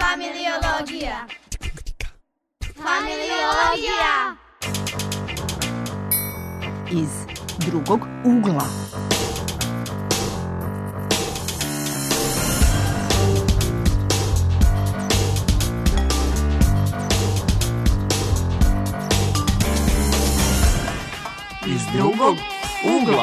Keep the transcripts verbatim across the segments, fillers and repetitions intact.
Familiologija. Familiologija. Iz drugog ugla. Iz drugog ugla.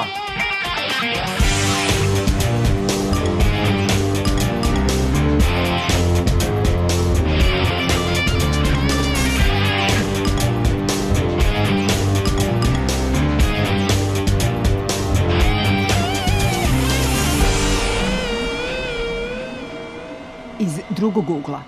Iz drugog ugla.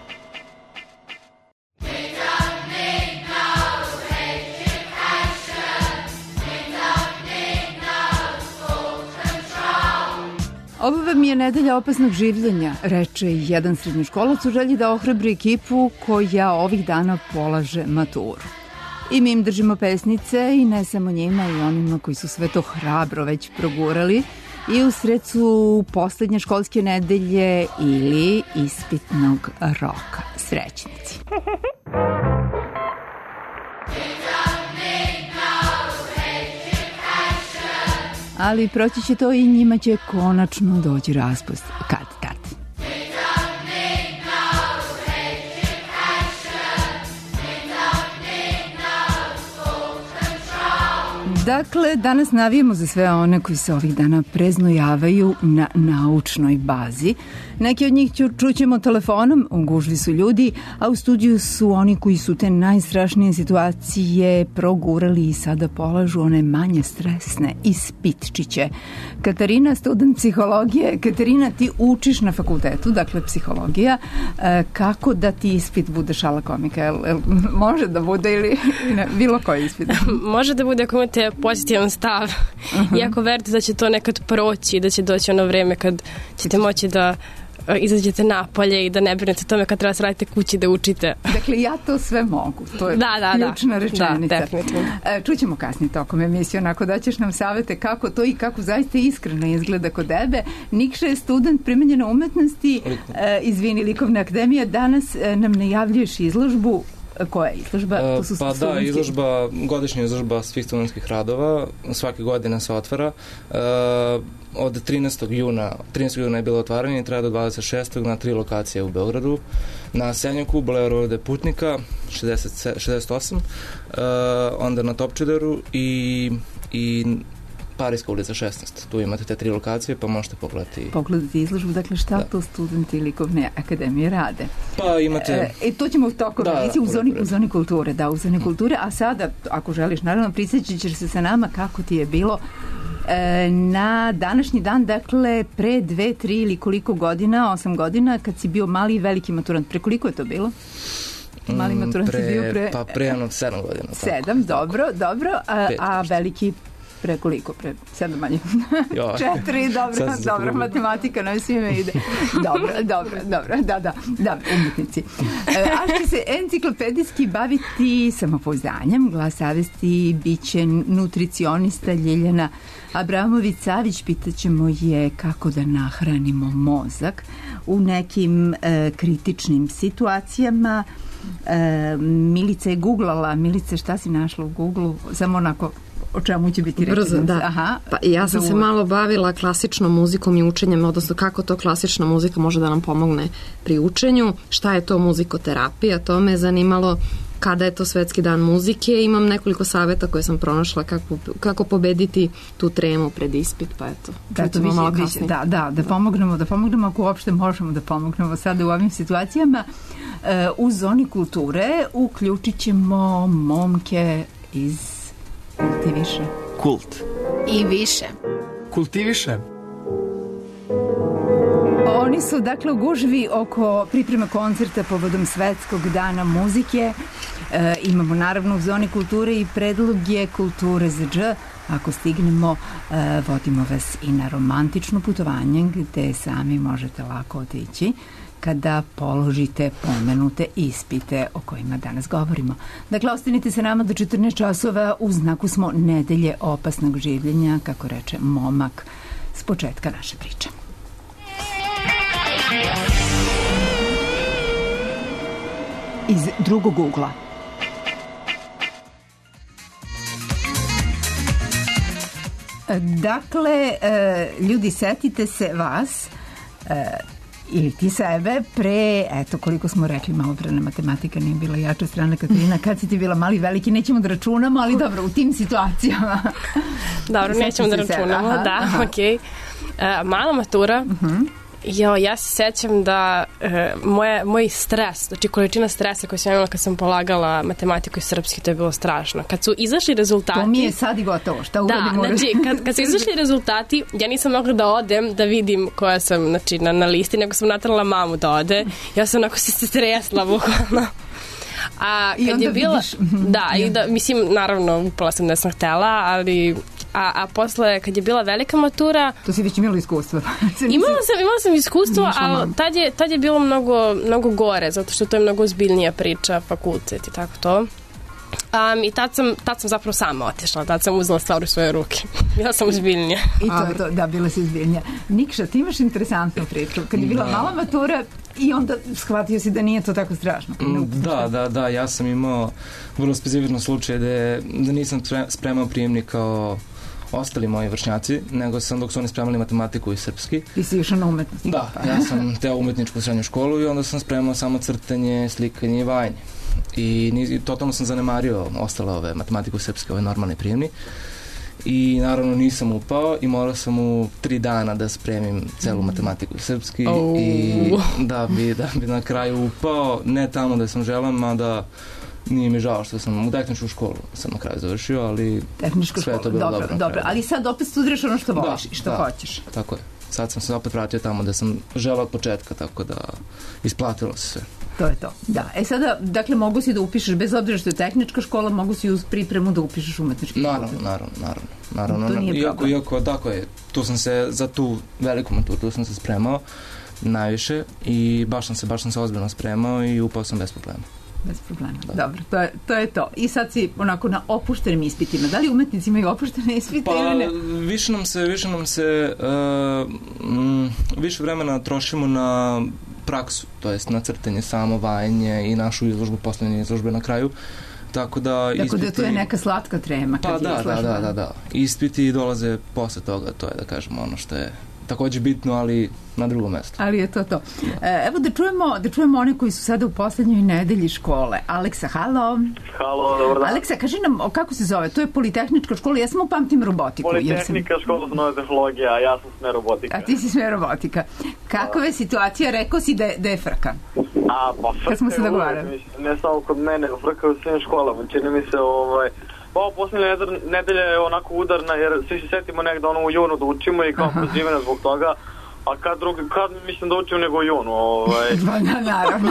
Ovo vam je nedelja opasnog življenja, reče jedan srednjoškolac u želji da ohrabri ekipu koja ovih dana polaže maturu. I mi im držimo pesnice i ne samo njima i onima koji su sve to hrabro već progurali i u sred su poslednje školske nedelje ili ispitnog roka. Srećnici. Ali proći će to i njima će konačno doći raspust kad tad. Dakle, danas navijemo za sve one koji se ovih dana preznojavaju na naučnoj bazi. Neki od njih čućemo telefonom, u gužvi su ljudi, a u studiju su oni koji su te najstrašnije situacije progurali i sada polažu one manje stresne ispitčiće. Katarina, student psihologije. Katarina, ti učiš na fakultetu, dakle psihologija. Kako da ti ispit bude šala komika? El, el, može da bude ili ne, bilo koji ispit? Može da bude ako imate pozitivan stav. Uh-huh. Iako verite da će to nekad proći, da će doći ono vreme kad ćete moći da izađete napolje i da ne brinete tome kad treba se radite kući da učite. Dakle, ja to sve mogu. To je da, da, ključna da. rečenica. Da, definitivno. Čućemo kasnije tokom emisije, onako da ćeš nam savete kako to i kako zaista iskreno izgleda kod tebe. Nikša je student primenjene umetnosti, izvini, Likovne akademije. Danas nam najavljuješ izložbu. Koja je izložba? To su pa da, izložba, godišnja izložba svih studentskih radova, svake godine se otvara. Uh, od trinaestog juna, trinaestog juna je bilo otvaranje i traje do dvadeset šestog na tri lokacije u Beogradu. Na Senjaku, Bulevaru de Putnika, šezdeset, šezdeset osam, uh, onda na Topčideru i, i Parijska ulica šesnaest. Tu imate te tri lokacije, pa možete pogledati... Pogledati izložbu, dakle šta da. To studenti Likovne akademije rade? Pa imate... E, to ćemo tokom da, emisije u zoni, u zoni kulture, da, u zoni kulture, a sada, ako želiš, naravno, prisjećat ćeš se sa nama kako ti je bilo e, na današnji dan, dakle, pre dve, tri ili koliko godina, osam godina, kad si bio mali i veliki maturant. Pre koliko je to bilo? Mali maturant pre, si bio pre... Pa pre jedno sedam godina. Sedam, tako, dobro, tako. dobro, a, Pet, a veliki... Pre koliko? Pre sedam manje? Četiri, dobro, dobro, matematika na svime ide. Dobro, dobro, dobro, da, da, da, umjetnici. A što se enciklopedijski baviti samopouzdanjem, Glas savesti, bit će nutricionista Ljeljana Abramović-Savić. Pitaćemo je kako da nahranimo mozak u nekim e, kritičnim situacijama. E, Milica je googlala. Milica, šta si našla u Googlu? Samo onako... O čemu će biti reći? Brzo, da. Aha, pa ja sam se malo bavila klasičnom muzikom i učenjem, odnosno kako to klasična muzika može da nam pomogne pri učenju, šta je to muzikoterapija, to me je zanimalo kada je to svetski dan muzike. Imam nekoliko saveta koje sam pronašla kako, kako pobediti tu tremu pred ispit, pa eto, da, to više, malo više, da, da, da pomognemo, da pomognemo ako uopšte možemo da pomognemo sada u ovim situacijama. E, u zoni kulture uključit ćemo momke iz Kultiviše. Kult. I više. Kultiviše. Oni su dakle u gužvi oko pripreme koncerta povodom Svetskog dana muzike. E, imamo naravno u zoni kulture i predloge kulture za dž. Ako stignemo, e, vodimo vas i na romantično putovanje gde sami možete lako otići kada položite pomenute ispite o kojima danas govorimo. Dakle, ostanite se nama do četrnaest časova, u znaku smo nedelje opasnog življenja, kako reče momak s početka naše priče. iz drugog ugla. Dakle, ljudi, setite se vas ili ti sebe pre, eto koliko smo rekli, malo pre, matematika nije bila jača strana, Katarina, kad si ti bila mali, veliki, nećemo da računamo, ali dobro, u tim situacijama. Dobro, nećemo da računamo, aha, da, aha. okej. Okay. Uh, mala matura, uh-huh. Jo, ja se sećam da e, moje, moj stres, znači količina stresa koju sam imala kad sam polagala matematiku i srpski, to je bilo strašno. Kad su izašli rezultati... To mi je sad i gotovo, šta uradim? Da, znači, kad, kad su izašli rezultati, ja nisam mogla da odem da vidim koja sam, znači, na, na listi, nego sam natrala mamu da ode. Ja sam onako se stresla, bukvalno. A kad je bila... Vidiš... Da, i da, mislim, naravno, upala sam da sam htela, ali... A, a posle, kad je bila velika matura... To si već imala iskustvo. imala, sam, imala sam iskustvo, ali tad je, tad je bilo mnogo, mnogo gore, zato što to je mnogo ozbiljnija priča, fakultet i tako to. Um, I tad sam, tad sam zapravo sama otišla, tad sam uzela stvar u svoje ruke. Bila sam ozbiljnija. I to je to, da, bila si ozbiljnija. Nikša, ti imaš interesantnu priču. Kad je bila da. mala matura i onda shvatio si da nije to tako strašno. Da, da, da, ja sam imao vrlo specifičan slučaj da, da nisam spremao prijemnik kao ostali moji vršnjaci, nego sam dok su oni spremali matematiku i srpski. Ti si išao na umetnost? Da, ja sam teo umetničku srednju školu i onda sam spremao samo crtanje, slikanje i vajanje. I, i totalno sam zanemario ostale ove matematiku i srpske, ove normalne prijemni. I naravno nisam upao i morao sam u tri dana da spremim celu matematiku i srpski oh. i da bi, da bi na kraju upao, ne tamo da sam želan, mada nije mi žao što sam u tehničku školu sam na kraju završio, ali tehničku sve je to bilo dobro. Dobro, dobro. Ali sad opet studiraš ono što voliš da, i što da, hoćeš. Tako je. Sad sam se opet vratio tamo da sam želao od početka, tako da isplatilo se sve. To je to, da. E sada, dakle, mogu si da upišeš, bez obzira što je tehnička škola, mogu si uz pripremu da upišeš umetnički naravno, fakultet. Naravno, naravno, naravno. To nije iako, problem. Iako, tako je, tu sam se, za tu veliku maturu, tu sam se spremao najviše i baš sam se, baš sam se ozbiljno spremao i upao sam bez problema. Bez problema. Da. Dobro, to je, to je to. I sad si onako na opuštenim ispitima. Da li umetnici imaju opuštene ispite pa, ili ne? Više nam se, više nam se uh, m, više vremena trošimo na praksu, to jest na crtanje, samo vajanje i našu izložbu, poslednje izložbe na kraju. Tako da Tako ispiti... da to je neka slatka trema kad pa, je da, da, da, da, da. Ispiti dolaze posle toga, to je da kažemo ono što je takođe bitno, ali na drugom mestu. Ali je to to. E, evo da čujemo, da čujemo one koji su sada u poslednjoj nedelji škole. Aleksa, halo. Halo, dobar dan. Aleksa, kaži nam, kako se zove? To je Politehnička škola, ja samo pamtim robotiku. Politehnika, sam... škola za nove tehnologije, a ja sam sme robotika. A ti si sme robotika. Kakva je situacija? Rekao si da je, da je frka. A, pa frka kad smo se dogovarali. Uvijek, ne samo kod mene, frka u svim školama. Čini mi se, ovaj... Pa ovo posljednje nedelje je onako udarna, jer svi se setimo nekda ono u junu da učimo i kao pozivena zbog toga, a kad, drugi, kad mislim da učim nego u junu. Ovaj. Da, naravno.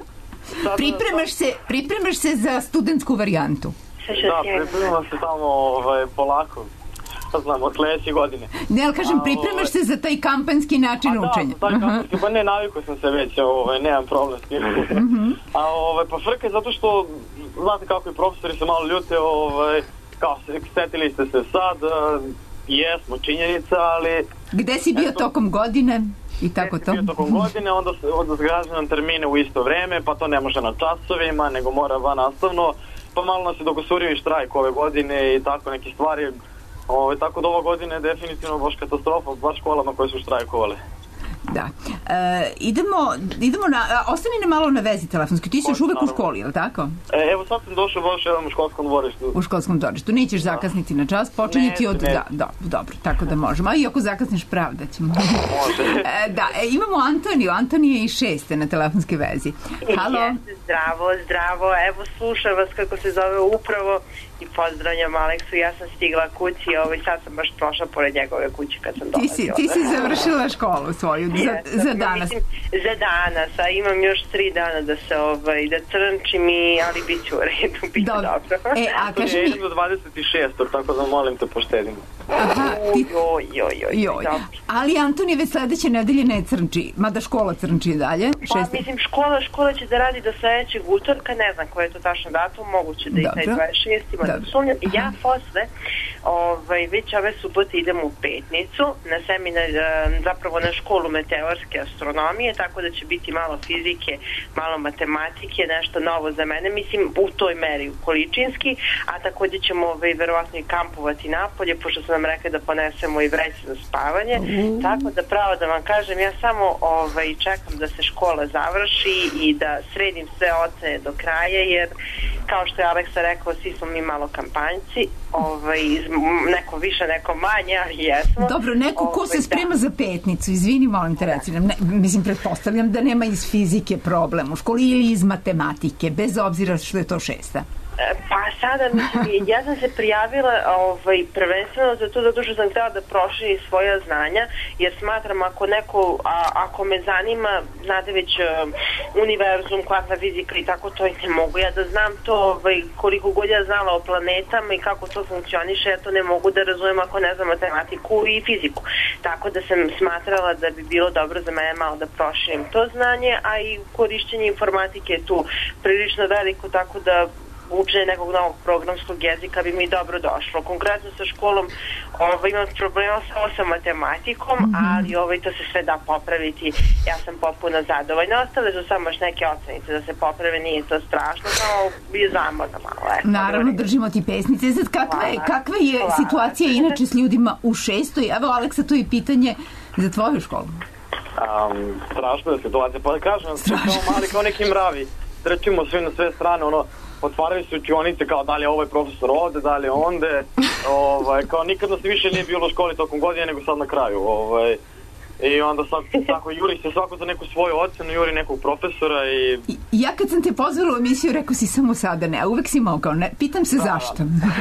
Sad, pripremaš, se, pripremaš se za studentsku varijantu? Da, pripremam se samo ovaj, polako. Šta znam, od sledeće godine. Ne, ali kažem, pripremaš ovaj, se za taj kampanjski način a, učenja. Da, taj kampanski, pa ne, navikao sam se već, ovaj, nemam problem s tim. Uh-huh. A ovaj, pa frka je zato što, znate kako i profesori se malo ljute, ovaj, kao se, setili ste se sad, uh, jesmo, činjenica, ali... Gde si bio eto, tokom godine? I tako to. Bio tokom godine, onda, onda zgražu nam termine u isto vreme, pa to ne može na časovima, nego mora van nastavno, pa malo nas je dogosurio i štrajk ove godine i tako neke stvari. Ove, tako da ova godina je definitivno baš katastrofa, baš školama koje su štrajkovale. Da. E, idemo, idemo na, ostani ne malo na vezi telefonski. Ti si još uvek u školi, je li tako? E, evo sad sam došao baš jedan u školskom dvorištu. U školskom dvorištu. Nećeš da. zakasniti na čas, počinje ti od... Ne. Da, da, dobro, tako da možemo. A i ako zakasniš, pravda ćemo. Može. E, da, e, imamo Antoniju. Antonija je i šeste na telefonske vezi. Halo. Jeste, zdravo, zdravo. Evo, slušam vas kako se zove upravo i pozdravljam Aleksu. Ja sam stigla kući i ovaj, sad sam baš prošla pored njegove kuće kad sam dolazila. Ti si, ti si završila školu svoju za, Jeste, za danas. Mislim, za danas, a imam još tri dana da se ovaj, da crnčim i, ali bit ću u redu, bit ću dobro. dobro. E, a kaži mi... To je do dvadeset šestog tako da molim te poštedimo. Aha, ti... Joj, joj, joj, joj. Ali Antonije već sledeće nedelje ne crnči, mada škola crnči dalje. Pa, Šeste... mislim, škola, škola će da radi do sledećeg utorka, ne znam koji je to tačno datum, moguće da i taj dvadeset šesti ima da sumnjam. Ja posle ovaj, već ove subote idemo u Petnicu na seminar, zapravo na školu meteorske astronomije, tako da će biti malo fizike, malo matematike, nešto novo za mene, mislim u toj meri količinski, a takođe ćemo ovaj, verovatno i kampovati napolje, pošto su nam rekli da ponesemo i vreće za spavanje, mm. tako da pravo da vam kažem, ja samo ovaj, čekam da se škola završi i da sredim sve ocene do kraja, jer kao što je Aleksa rekao, svi smo mi malo kampanjci, ovaj, neko više, neko manje, ali jesmo. Dobro, neko ko ovaj, se sprema da. za Petnicu, izvini, molim te reci nam, ne, mislim, pretpostavljam da nema iz fizike problem u školi ili iz matematike, bez obzira što je to šesta. Pa sada, mislim, ja sam se prijavila ovaj, prvenstveno za to zato što sam htjela da proširim svoja znanja, jer smatram ako neko, a, ako me zanima, znate već uh, univerzum, kvantna fizika i tako to, i ne mogu ja da znam to, ovaj, koliko god ja znala o planetama i kako to funkcioniše, ja to ne mogu da razumem ako ne znam matematiku i fiziku. Tako da sam smatrala da bi bilo dobro za mene malo da proširim to znanje, a i korišćenje informatike je tu prilično veliko, tako da učenje nekog novog programskog jezika bi mi dobro došlo. Konkretno sa školom ovaj, imam problema samo sa matematikom, mm-hmm. ali ovaj, to se sve da popraviti. Ja sam popuno zadovoljna. Ostale su samo još neke ocenice da se poprave, nije to strašno, samo je zamorno malo. Eto, naravno, držimo ti pesnice. Sad, kakva je, kakva je situacija inače s ljudima u šestoj? Evo, Aleksa, to je pitanje za tvoju školu. Um, strašno je situacija, pa da kažem, kao mali, kao neki mravi. Trčimo svi na sve strane, ono, otvaraju se učionice kao da li je ovaj profesor ovde, da li je onde, ovaj, kao nikad nas više nije bilo u školi tokom godine nego sad na kraju. Ovaj, I onda sad tako juri se svako za neku svoju ocenu, juri nekog profesora i... I ja kad sam te pozvala u emisiju, rekao si samo sada ne, a uvek si mogao, ne, pitam se da, zašto.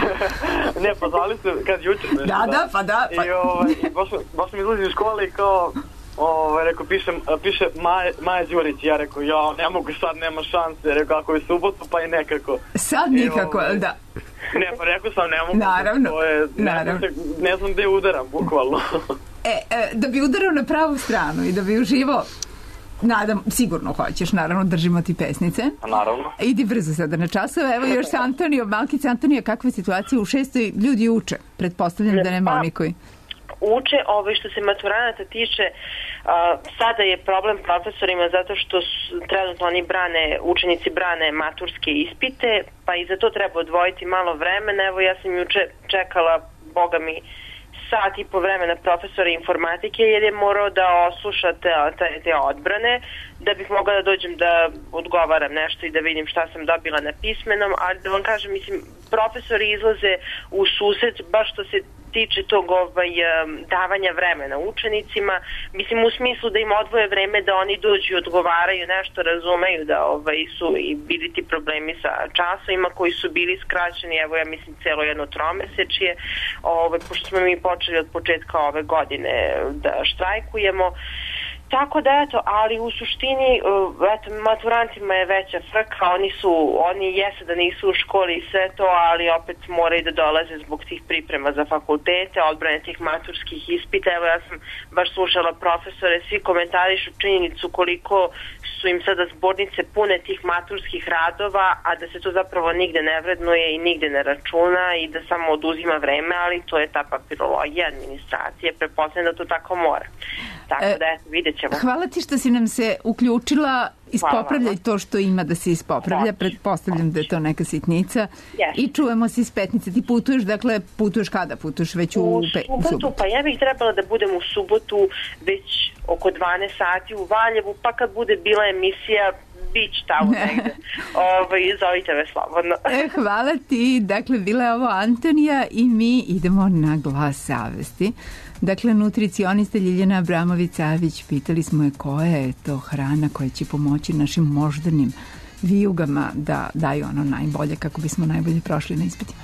Da. Ne, pa zvali se kad jučer nešto. Da, da, pa da. Pa... I ovaj, baš, baš mi izlazi iz škole i kao... Ovaj, rekao, piše, piše Maja, Maja Đurić, ja rekao, ja ne mogu sad, nema šanse, rekao, ako je subotu, pa i nekako. Sad nikako, ovaj, da. Ne, pa rekao sam, ne mogu. Naravno, to je, naravno. Ne, ne znam gde udaram, bukvalno. E, e, da bi udarao na pravu stranu i da bi uživao, nadam, sigurno hoćeš, naravno, držimo ti pesnice. Naravno. Idi brzo sada na časove, evo još sa Antonijom, Malkica Antonija, kakva je situacija u šestoj, ljudi uče, pretpostavljam ne, da nema oni koji... Uče, ovaj, što se maturanata tiče, a, sada je problem profesorima zato što su, trenutno oni brane, učenici brane maturske ispite, pa i za to treba odvojiti malo vremena. Evo, ja sam juče čekala, boga mi, sat i po vremena profesora informatike, jer je morao da osluša te, te, te odbrane, da bih mogla da dođem da odgovaram nešto i da vidim šta sam dobila na pismenom, ali da vam kažem, mislim, profesori izlaze u susret, baš što se tiče tog ovaj, davanja vremena učenicima, mislim u smislu da im odvoje vreme da oni dođu i odgovaraju, nešto razumeju, da ovaj, su i bili ti problemi sa časovima koji su bili skraćeni, evo ja mislim celo jedno tromesečje, ovaj, pošto smo mi počeli od početka ove godine da štrajkujemo. Tako da, eto, ali u suštini, eto, maturantima je veća frka, oni su, oni jesu da nisu u školi i sve to, ali opet moraju da dolaze zbog tih priprema za fakultete, odbrane tih maturskih ispita. Evo, ja sam baš slušala profesore, svi komentarišu činjenicu koliko su im sada zbornice pune tih maturskih radova, a da se to zapravo nigde ne vrednuje i nigde ne računa i da samo oduzima vreme, ali to je ta papirologija, administracija, pretpostavljam da to tako mora. Tako da, eto, vidjet ćemo. Hvala ti što si nam se uključila, ispopravljaj to što ima da se ispopravlja, pretpostavljam da je to neka sitnica. Yes. I čujemo se iz Petnice. Ti putuješ, dakle, putuješ kada? Putuješ već u, u subotu? subotu? Pa ja bih trebala da budem u subotu već oko dvanaest sati u Valjevu, pa kad bude bila emisija bić tamo negde. Ovo, zovite me slobodno. E, hvala ti. Dakle, bila je ovo Antonija i mi idemo na Glas savesti. Dakle, nutricionista Ljiljana Abramović-Savić, pitali smo je koja je to hrana koja će pomoći našim moždanim vijugama da daju ono najbolje kako bismo najbolje prošli na ispitima.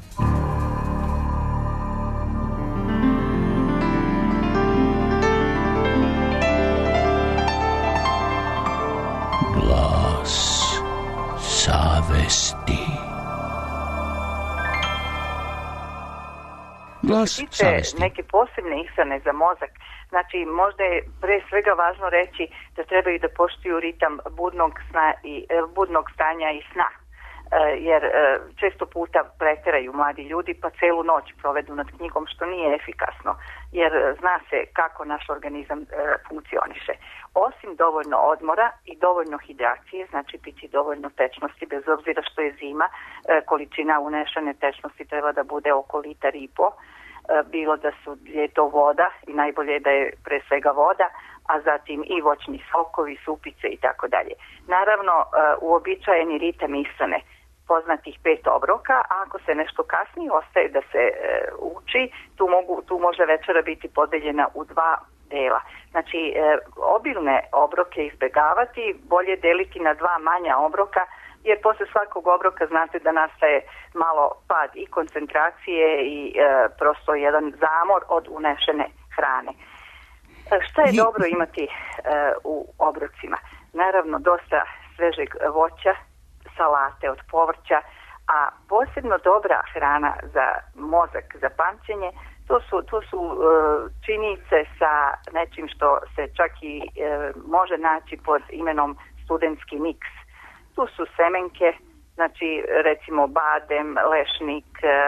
Glas savesti. Glas savesti. Neke posebne ishrane za mozak. Znači, možda je pre svega važno reći da trebaju da poštuju ritam budnog, sna i, budnog stanja i sna. jer često puta preteraju mladi ljudi pa celu noć provedu nad knjigom, što nije efikasno, jer zna se kako naš organizam funkcioniše. Osim dovoljno odmora i dovoljno hidracije, znači piti dovoljno tečnosti, bez obzira što je zima, količina unešene tečnosti treba da bude oko litar i po, bilo da su, je to voda i najbolje da je pre svega voda, a zatim i voćni sokovi, supice i tako dalje. Naravno, uobičajeni ritam ishrane, poznatih pet obroka, a ako se nešto kasnije ostaje da se e, uči, tu, mogu, tu može večera biti podeljena u dva dela. Znači, e, obilne obroke izbegavati, bolje deliti na dva manja obroka, jer posle svakog obroka znate da nastaje malo pad i koncentracije i e, prosto jedan zamor od unešene hrane. E, šta je dobro imati e, u obrocima? Naravno, dosta svežeg voća, salate od povrća, a posebno dobra hrana za mozak, za pamćenje, to su, to su e, činice sa nečim što se čak i e, može naći pod imenom studentski miks. Tu su semenke, znači recimo badem, lešnik, e, e,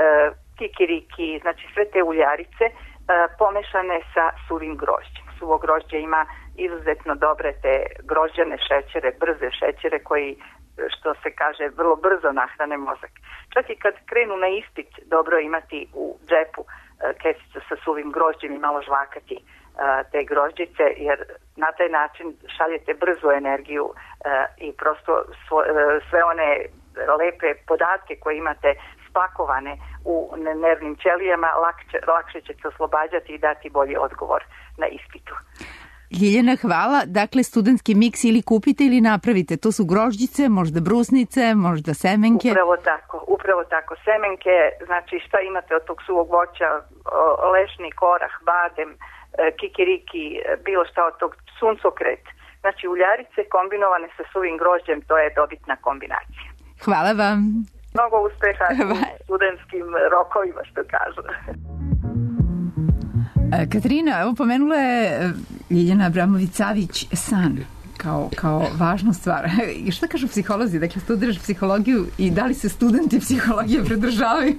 kikiriki, znači sve te uljarice e, pomešane sa suvim grožđem. Suvo grožđe ima izuzetno dobre te grožđane šećere, brze šećere koji, što se kaže, vrlo brzo nahrane mozak. Čak i kad krenu na ispit, dobro imati u džepu kesicu sa suvim grožđem i malo žvakati te grožđice, jer na taj način šaljete brzu energiju i prosto sve one lepe podatke koje imate spakovane u nervnim ćelijama, lakše, lakše ćete oslobađati i dati bolji odgovor na ispitu. Ljiljana, hvala. Dakle, studentski miks ili kupite ili napravite. To su grožđice, možda brusnice, možda semenke. Upravo tako, upravo tako. Semenke, znači šta imate od tog suvog voća, lešnik, orah, badem, kikiriki, bilo šta od tog, suncokret. Znači uljarice kombinovane sa suvim grožđem, to je dobitna kombinacija. Hvala vam. Mnogo uspeha u studentskim rokovima, što kažu. Katarina, evo pomenula je Ljiljana Abramović-Savić san kao, kao važnu stvar. I šta kažu psiholozi? Dakle, studiraš psihologiju i da li se studenti psihologije pridržavaju?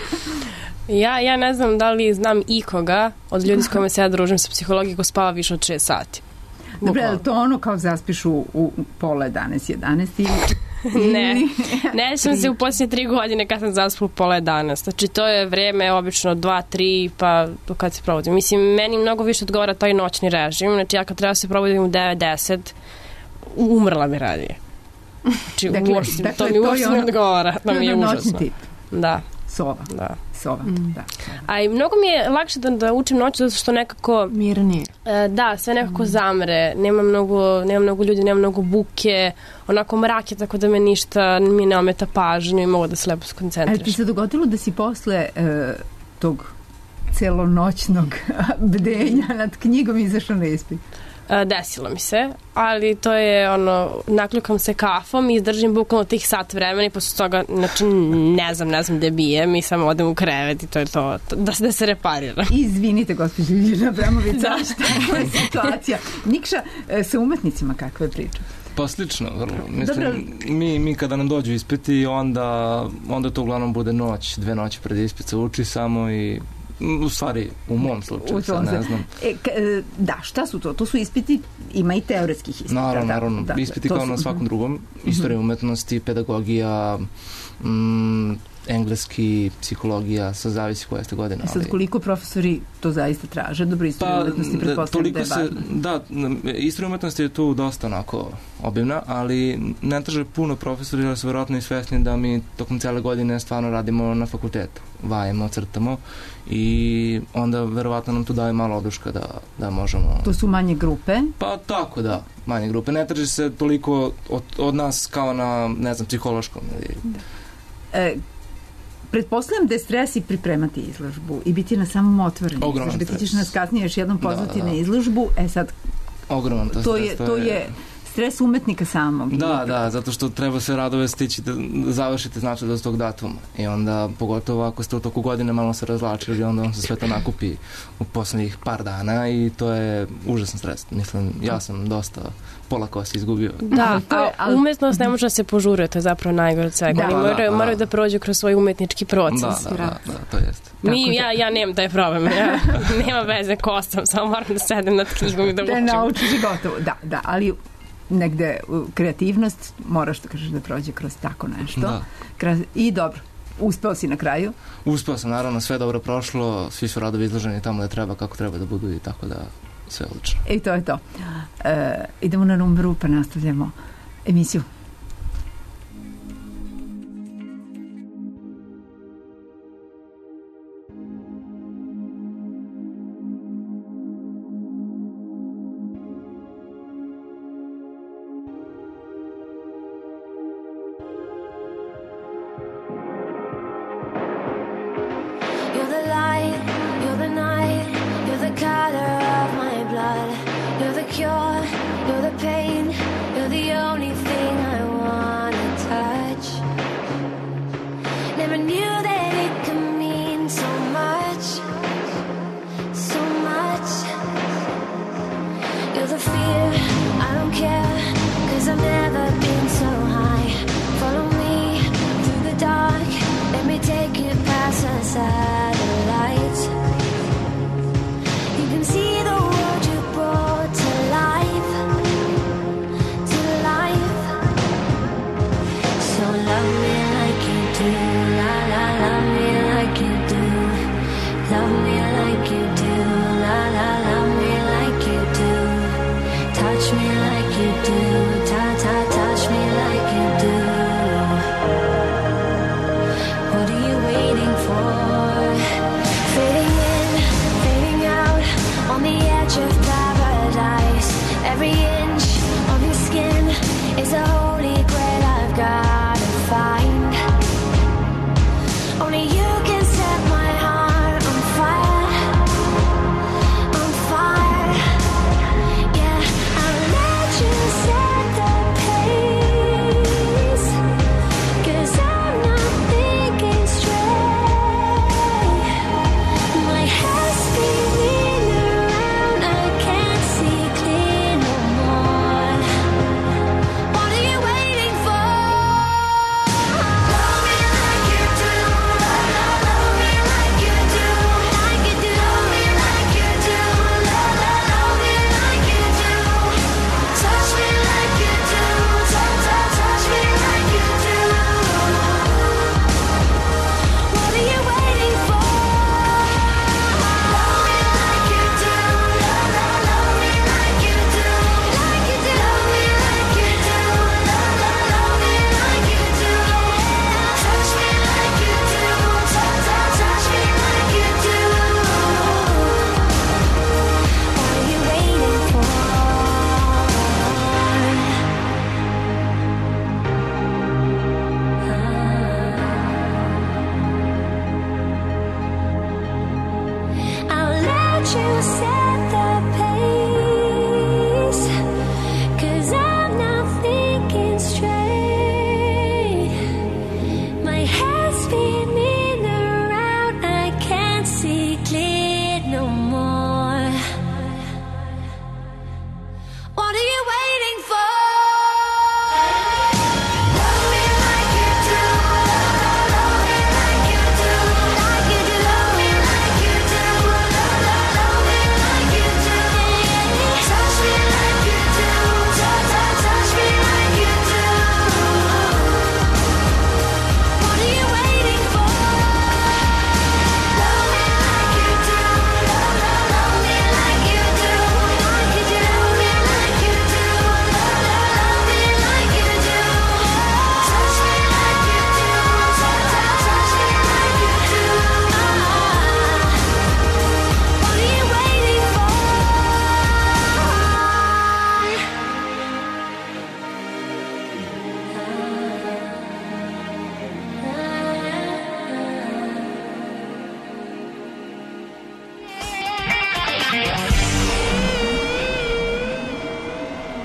Ja, ja ne znam da li znam ikoga od ljudi s kojima se ja družim sa psihologijom ko spava više od šest sati. Dobro, je li to ono kao zaspiš u, u pola jedanaest, jedanaest ili... Ne, ne sam se u posljednje tri godine kad sam zaspala u pola jedanaest. Znači to je vreme obično dva, tri pa kad se provodim. Mislim, meni mnogo više odgovara taj noćni režim. Znači ja kad treba se provodim u devet deset umrla mi radije. Znači dakle, uopšte, dakle, to mi uopšte ne odgovara. To mi je užasno. Da. Sova. Da. Sova, mm. da. A i mnogo mi je lakše da, da učim noću zato što nekako... Mirnije. E, da, sve nekako mm. zamre. Nema mnogo, nema mnogo ljudi, nema mnogo buke. Onako mrak je tako da me ništa mi ne ometa pažnju i mogu da se lepo skoncentriš. Ali ti se dogodilo da si posle e, tog celonoćnog bdenja nad knjigom izašla na ispit? Desilo mi se, ali to je ono, nakljukam se kafom i izdržim bukvalno tih sat vremena i posle toga, znači ne znam, ne znam gde bijem i samo odem u krevet i to je to, da se, da se reparira. Izvinite, gospođo Ljiljana Abramović, zašto je situacija? Nikša, sa umetnicima kakva je priča? Pa slično, vrlo. Mislim, mi, mi kada nam dođu ispiti, onda, onda to uglavnom bude noć, dve noći pred ispit se uči samo i u stvari, u mom slučaju, sad ne znam. E, k, da, šta su to? To su ispiti, ima i teoretskih ispita. Naravno, da, naravno. Dakle, ispiti kao su, na svakom drugom. Istorija umetnosti, pedagogija, mm, engleski, psihologija, sad zavisi koja ste godina. E sad, koliko profesori to zaista traže? Dobro, istorija pa, umetnosti pretpostavljam da je važno. Da, istorija umetnosti je tu dosta onako obimna, ali ne traže puno profesori, jer su verovatno i svesni da mi tokom cijele godine stvarno radimo na fakultetu. Vajemo, crtamo i onda verovatno nam tu daje malo oduška da, da možemo... To su manje grupe? Pa tako da, manje grupe. Ne traži se toliko od, od nas kao na, ne znam, psihološkom. Da. E, pretpostavljam da je stres i pripremati izložbu i biti na samom otvorenju. Ogroman stres. Ti ćeš nas kasnije još jednom pozvati da, da. na izložbu. E sad, ogroman to, to je, to je stres umetnika samog. Da, da, zato što treba sve radove stići da završite, znači do tog datuma. I onda, pogotovo ako ste u toku godine malo se razlačili, onda vam se sve to nakupi u poslednjih par dana i to je užasan stres. Mislim, ja sam dosta pola kosti izgubio. Da, a umetnost ne može da se požuruje, to je zapravo najgore od svega. Oni moraju, moraju da prođu kroz svoj umetnički proces. Da, da, da, da, to jeste. Mi, ja, ja nemam taj problem, ja nema veze ko sam, samo moram da sedem nad knjigom i da učim. Da naučiš i gotovo, da, da, ali negde kreativnost moraš da kažeš da prođe kroz tako nešto. Da. I dobro, uspeo si na kraju? Uspeo sam, naravno, sve dobro prošlo, svi su radovi izloženi tamo da treba, kako treba da budu i tako da sve odlično. I to je to. E, idemo na numeru pa nastavljamo emisiju.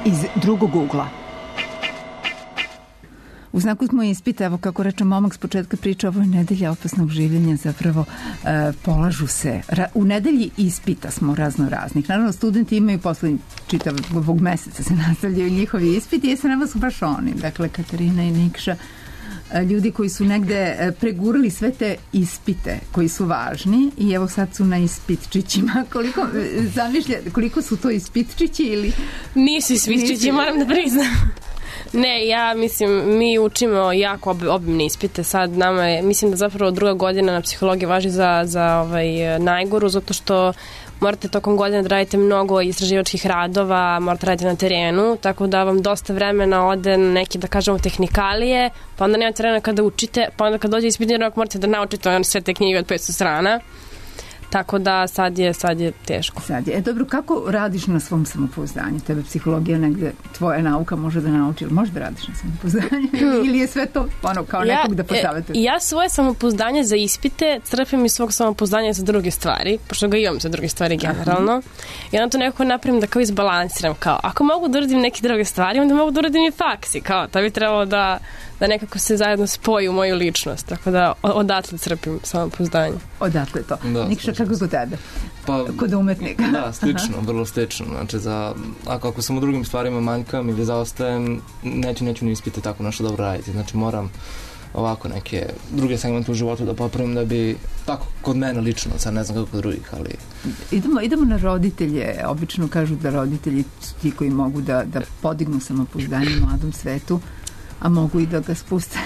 iz drugog ugla. U znaku smo ispita, evo kako reče momak s početka priča, ovo je nedelja opasnog življenja, zapravo e, polažu se. Ra, u nedelji ispita smo razno raznih. Naravno, studenti imaju posle čitavog meseca se nastavljaju njihovi ispiti, i sa nama su baš oni, dakle Katarina i Nikša, ljudi koji su negde pregurali sve te ispite koji su važni i evo sad su na ispitčićima. Koliko, zamišlja, koliko su to ispitčići ili... Nisu ispitčići, moram da priznam. Ne, ja mislim, mi učimo jako ob, obimne ispite sad nama je, mislim da zapravo druga godina na psihologiji važi za, za ovaj, najgoru, zato što morate tokom godine da radite mnogo istraživačkih radova, morate raditi na terenu, tako da vam dosta vremena ode na neke, da kažemo, tehnikalije, pa onda nemate vremena kada učite, pa onda kad dođe ispitni rok morate da naučite sve te knjige od petsto strana. Tako da sad je, sad je teško. Sad je. E dobro, kako radiš na svom samopouzdanju? Tebe psihologija negde, tvoja nauka može da nauči, ili može da radiš na samopouzdanju? Ili je sve to ono kao ja, nekog da posavetuješ? Ja svoje samopouzdanje za ispite crpim iz svog samopouzdanja za druge stvari, pošto ga imam za druge stvari generalno. Aha. I onda to nekako napravim da kao izbalansiram. Kao, ako mogu da uradim neke druge stvari, onda mogu da uradim i faksi. Kao, to bi trebalo da da nekako se zajedno spoji u moju ličnost, tako da odatle crpim samopouzdanje. Odatle to. Da, Nikša, kako kod tebe? Pa, kod umetnika? Da, slično, Aha. vrlo slično. Znači, za, ako, ako sam u drugim stvarima manjkam ili zaostajem, neću, neću ni ispite tako nešto dobro raditi. Znači, moram ovako neke druge segmente u životu da popravim da bi, tako kod mene lično, sad ne znam kako kod drugih, ali... Idemo, idemo na roditelje. Obično kažu da roditelji su ti koji mogu da, da podignu samopouzdanje u mladom svetu, a mogu i da ga spuste.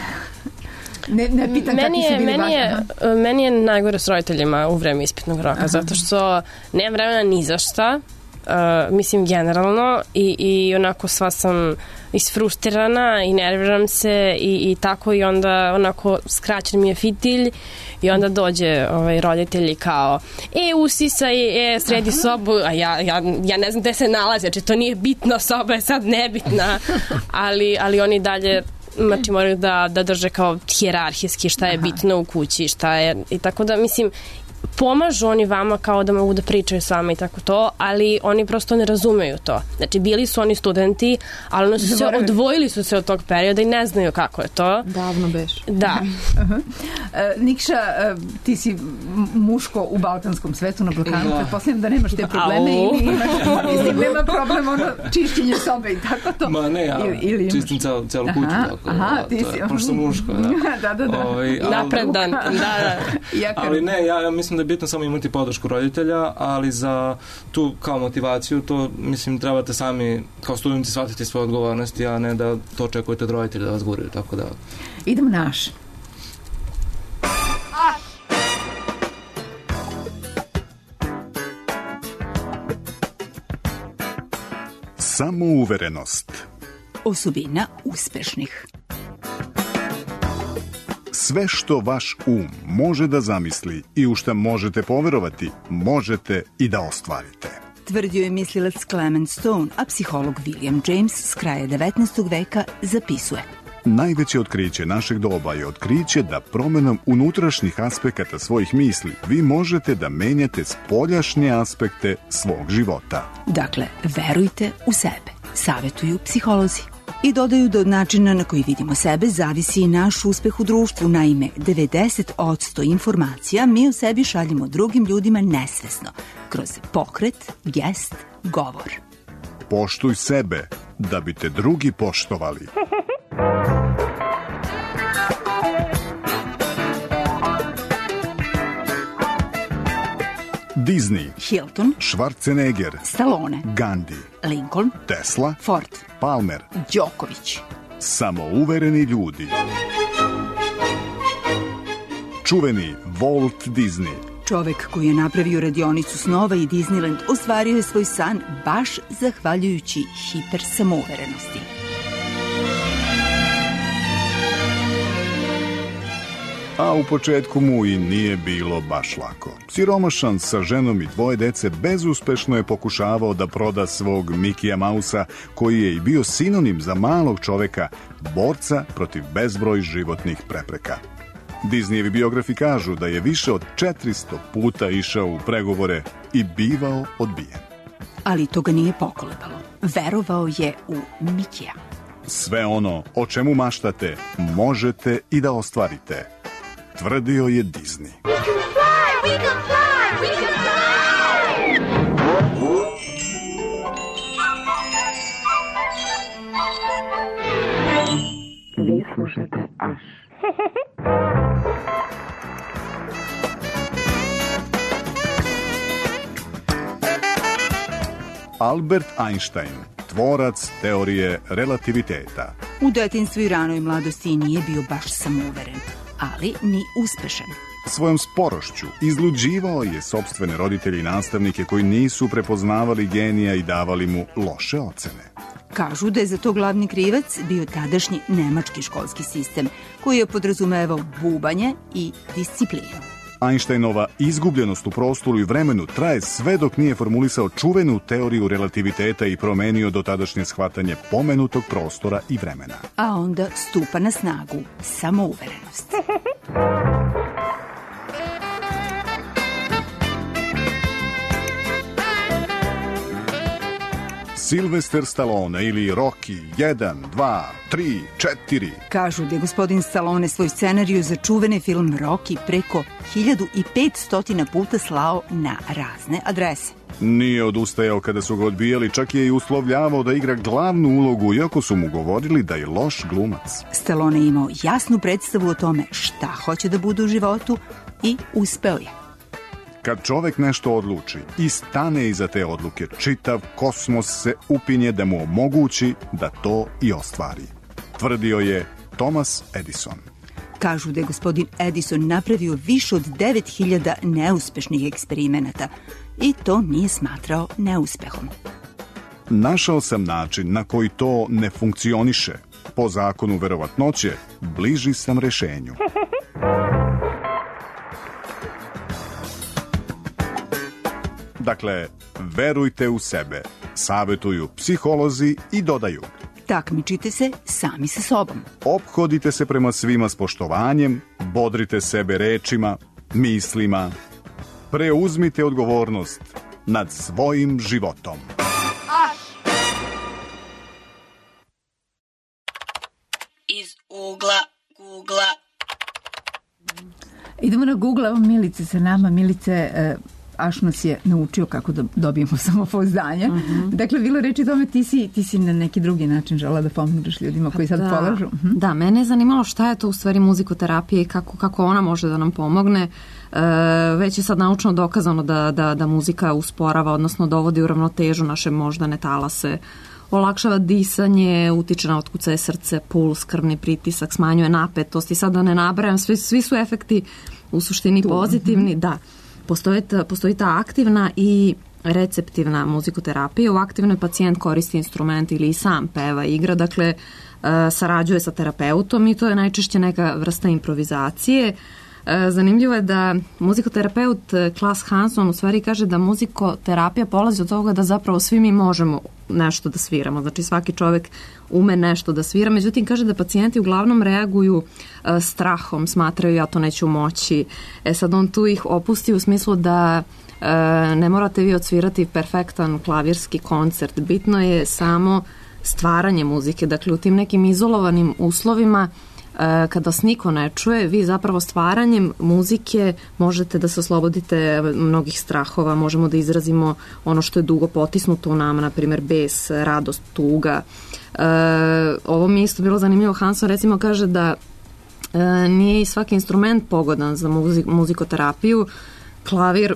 ne, ne pitam meni kakvi su bili meni je, meni je najgore s roditeljima u vreme ispitnog roka, Aha. zato što nemam vremena ni za šta, uh, mislim generalno, i, i onako sva sam isfrustirana i nerviram se i, i tako, i onda onako skraćen mi je fitilj i onda dođe ovaj, roditelji kao e, usisaj, e, sredi Aha. sobu, a ja, ja, ja ne znam gde se nalaze, znači to nije bitna soba, je sad nebitna, ali, ali oni dalje, znači moraju da, da drže kao hijerarhijski šta je Aha. bitno u kući, šta je, i tako da mislim, pomažu oni vama kao da mogu da pričaju s vama i tako to, ali oni prosto ne razumeju to. Znači, bili su oni studenti, ali oni su se odvojili su se od tog perioda i ne znaju kako je to. Davno beš. Da. Uh-huh. Uh, Nikša, uh, ti si muško u balkanskom svetu na Balkanu, pretpostavljam da nemaš te probleme ili imaš, mislim, nema problem ono čišćenje sobe i tako to. Ma ne, ja ili, ili čistim celo, celo kuću. Aha, tako, aha da, ti si. Pošto sam muško, da. da, da, da. Ovaj, Napredan, da, da. Ali ne, ja, ja mislim da je bitno samo imati podršku roditelja, ali za tu kao motivaciju, to mislim trebate sami kao studenti shvatiti svoje odgovornosti, a ne da to očekujete od roditelja da vas guraju, tako da... Idemo naš. Samouverenost. Osobina uspešnih. Sve što vaš um može da zamisli i u šta možete poverovati, možete i da ostvarite. Tvrdio je mislilac Clement Stone, a psiholog William James s kraja devetnaestog veka zapisuje. Najveće otkriće našeg doba je otkriće da promenom unutrašnjih aspekata svojih misli vi možete da menjate spoljašnje aspekte svog života. Dakle, verujte u sebe, savetuju psiholozi. I dodaju da od načina na koji vidimo sebe zavisi i naš uspeh u društvu. Naime, devedeset posto informacija mi u sebi šaljemo drugim ljudima nesvesno, kroz pokret, gest, govor. Poštuj sebe, da bi te drugi poštovali. Disney, Hilton, Schwarzenegger, Stallone, Gandhi, Lincoln, Tesla, Ford, Palmer, Đoković. Samouvereni ljudi. Čuveni Walt Disney. Čovek koji je napravio radionicu snova i Disneyland ostvario je svoj san baš zahvaljujući hiper samouverenosti. A u početku mu i nije bilo baš lako. Siromašan sa ženom i dvoje dece bezuspešno je pokušavao da proda svog Mikija Mausa, koji je i bio sinonim za malog čoveka, borca protiv bezbroj životnih prepreka. Disneyevi biografi kažu da je više od četiristo puta išao u pregovore i bivao odbijen. Ali to ga nije pokolebalo. Verovao je u Mikija. Sve ono o čemu maštate možete i da ostvarite, tvrdio je Disney. We can fly, we can fly, we can fly! Vi slušate Aš. Albert Einstein, tvorac teorije relativiteta. U detinjstvu i ranoj mladosti nije bio baš samouveren, ali ni uspešan. Svojom sporošću izluđivao je sopstvene roditelje i nastavnike koji nisu prepoznavali genija i davali mu loše ocene. Kažu da je za to glavni krivac bio tadašnji nemački školski sistem, koji je podrazumevao bubanje i disciplinu. Einsteinova izgubljenost u prostoru i vremenu traje sve dok nije formulisao čuvenu teoriju relativiteta i promenio dotadašnje shvatanje pomenutog prostora i vremena. A onda stupa na snagu samouverenost. Sylvester Stallone ili Rocky jedan, dva, tri, četiri. Kažu da je gospodin Stallone svoj scenariju za čuveni film Rocky preko hiljadu petsto puta slao na razne adrese. Nije odustajao kada su ga odbijali, čak je i uslovljavao da igra glavnu ulogu, iako su mu govorili da je loš glumac. Stallone je imao jasnu predstavu o tome šta hoće da bude u životu i uspeo je. Kad čovek nešto odluči i stane iza te odluke, čitav kosmos se upinje da mu omogući da to i ostvari, tvrdio je Thomas Edison. Kažu da je gospodin Edison napravio više od devet hiljada neuspešnih eksperimenata i to nije smatrao neuspehom. Našao sam način na koji to ne funkcioniše. Po zakonu verovatnoće, bliži sam rešenju. Dakle, verujte u sebe, savetuju psiholozi i dodaju. Takmičite se sami sa sobom. Ophodite se prema svima s poštovanjem, bodrite sebe rečima, mislima. Preuzmite odgovornost nad svojim životom. Iz ugla Googla. Idemo na Google, evo Milice sa nama. Milice, Aš nas je naučio kako da dobijemo samopouzdanje. Uh-huh. Dakle, bilo reči tome, ti si, ti si na neki drugi način žela da pomožeš ljudima koji sad da, polažu. Uh-huh. Da, mene je zanimalo šta je to u stvari muzikoterapija i kako, kako ona može da nam pomogne. E, već je sad naučno dokazano da, da, da muzika usporava, odnosno dovodi u ravnotežu naše moždane talase, olakšava disanje, utiče na otkucaje srce, puls, krvni pritisak, smanjuje napetost i sad da ne nabrajam, svi, svi su efekti u suštini tu pozitivni, uh-huh. da. Postoji ta, postoji ta aktivna i receptivna muzikoterapija. U aktivnoj pacijent koristi instrument ili i sam peva, igra, dakle sarađuje sa terapeutom i to je najčešće neka vrsta improvizacije. Zanimljivo je da muzikoterapeut Klaas Hanson u stvari kaže da muzikoterapija polazi od toga da zapravo svi mi možemo nešto da sviramo. Znači svaki čovek ume nešto da svira, međutim kaže da pacijenti uglavnom reaguju e, strahom, smatraju ja to neću moći. E sad on tu ih opusti u smislu da e, ne morate vi odsvirati perfektan klavirski koncert. Bitno je samo stvaranje muzike. Dakle u tim nekim izolovanim uslovima kada vas niko ne čuje, vi zapravo stvaranjem muzike možete da se oslobodite mnogih strahova, možemo da izrazimo ono što je dugo potisnuto u nama, na primjer bes, radost, tuga. E, ovo mi je isto bilo zanimljivo. Hanson recimo kaže da e, nije svaki instrument pogodan za muzik, muzikoterapiju. Klavir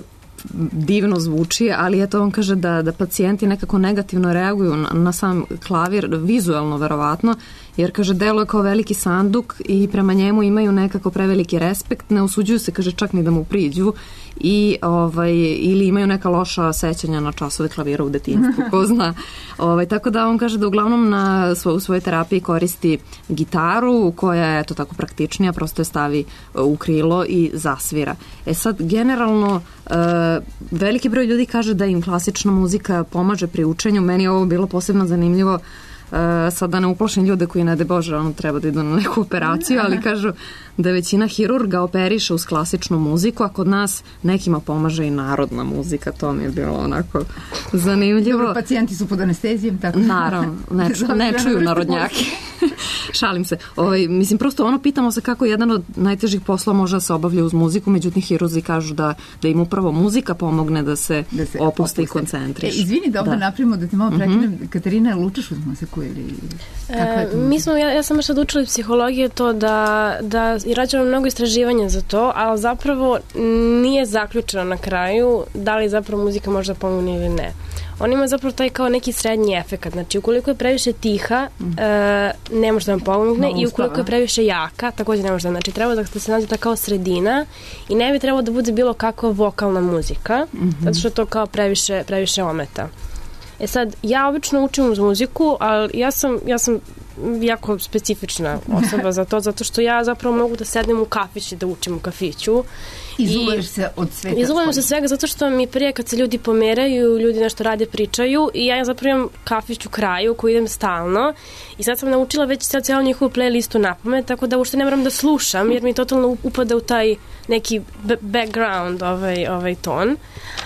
divno zvuči, ali eto on kaže da, da pacijenti nekako negativno reaguju na, na sam klavir, vizualno verovatno, jer kaže deluje kao veliki sanduk i prema njemu imaju nekako preveliki respekt, ne usuđuju se, kaže, čak ni da mu priđu i ovaj, ili imaju neka loša sećanja na časove klavira u detinjstvu, ko zna. Ovaj, tako da on kaže da uglavnom na svoj, u svojoj terapiji koristi gitaru koja je eto tako praktičnija, prosto je stavi u krilo i zasvira. E sad, generalno uh, veliki broj ljudi kaže da im klasična muzika pomaže pri učenju. Meni je ovo bilo posebno zanimljivo. Uh, sad da ne uplašim ljude koji ne de Bože, ono treba da idu na neku operaciju, ali kažu da većina hirurga operiše uz klasičnu muziku, a kod nas nekima pomaže i narodna muzika, to mi je bilo onako zanimljivo. Dobro, pacijenti su pod anestezijom, tako? Naravno, ne, ne čuju narodnjaki. Šalim se. Ovaj, mislim, prosto ono, pitamo se kako jedan od najtežih posla može da se obavlja uz muziku, međutim hirurzi kažu da, da im upravo muzika pomogne da se, da se opuste i koncentriš. E, izvini da ovdje da. napravimo da ti malo prekinem. Mm-hmm. Katarina, lučeš uz muziku ili... E, mi smo, ja, ja sam još sad učila psihologije to da, da i rađamo mnogo istraživanja za to, ali zapravo nije zaključeno na kraju da li zapravo muzika može da pomogne ili ne. On ima zapravo taj kao neki srednji efekat. Znači, ukoliko je previše tiha, mm. e, ne može da vam pomogne no, i ukoliko je previše jaka, također ne može da. Znači, treba da se nađe ta kao sredina i ne bi trebalo da bude bilo kakva vokalna muzika, mm-hmm. zato što to kao previše, previše ometa. E sad, ja obično učim uz muziku, ali ja sam, ja sam jako specifična osoba za to, zato što ja zapravo mogu da sednem u kafić i da učim u kafiću. Izoluješ se od svega. Izolujem se svega zato što mi prije kad se ljudi pomeraju, ljudi nešto rade, pričaju i ja zapravo imam kafić u kraju koji idem stalno i sad sam naučila već sad cijelu njihovu playlistu napamet, tako da uopšte ne moram da slušam jer mi totalno upada u taj neki background ovaj, ovaj ton.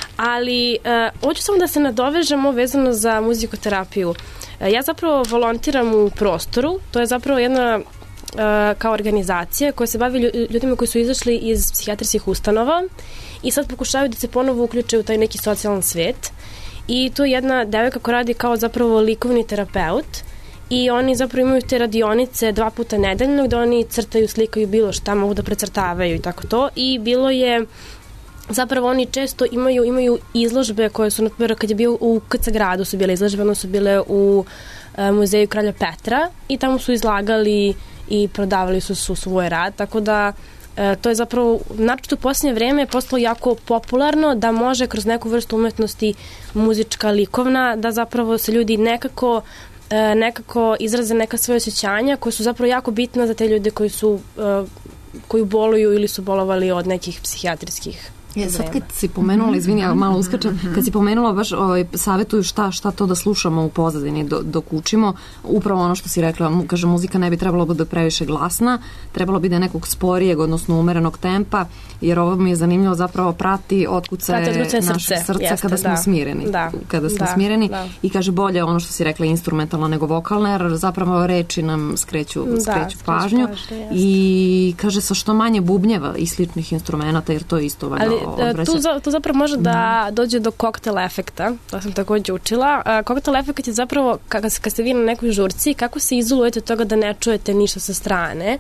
Ali uh, hoću samo da se nadovežemo vezano za muzikoterapiju. Uh, ja zapravo volontiram u prostoru, to je zapravo jedna uh, kao organizacija koja se bavi ljudima koji su izašli iz psihijatrijskih ustanova i sad pokušavaju da se ponovo uključe u taj neki socijalan svet. I to je jedna devojka koja radi kao zapravo likovni terapeut i oni zapravo imaju te radionice dva puta nedeljno gde oni crtaju, slikaju bilo šta, mogu da precrtavaju i tako to. I bilo je zapravo oni često imaju imaju izložbe koje su, na primjer, kad je bio u K C gradu su bile izložbe, ono su bile u e, muzeju Kralja Petra i tamo su izlagali i prodavali su, su svoj rad, tako da e, to je zapravo, naročito u posljednje vreme je postalo jako popularno da može kroz neku vrstu umetnosti muzička, likovna, da zapravo se ljudi nekako e, nekako izraze neka svoje osjećanja koje su zapravo jako bitna za te ljude koji su e, koji boluju ili su bolovali od nekih psihijatrijskih. Je, sad kad si pomenula, izvini, ja malo uskačem, kad si pomenula baš ovaj, savjetuju šta, šta to da slušamo u pozadini do, dok učimo, upravo ono što si rekla, mu, kaže, muzika ne bi trebalo da bude previše glasna, trebalo bi da je nekog sporijeg, odnosno umerenog tempa, jer ovo mi je zanimljivo, zapravo prati otkuce naše srce, srce Jeste, kada smo da. smireni. Da. Kada smo da, smireni da. I kaže bolje ono što si rekla instrumentalno nego vokalno, jer zapravo reči nam skreću, da, skreću pažnju pažnje, i kaže sa što manje bubnjeva i sličnih instrumenta, jer to je isto valjda Tu, tu zapravo može da dođe do koktel efekta, to sam također učila. Koktel efekt je zapravo kad ste vi na nekoj žurci, kako se izolujete od toga da ne čujete ništa sa strane,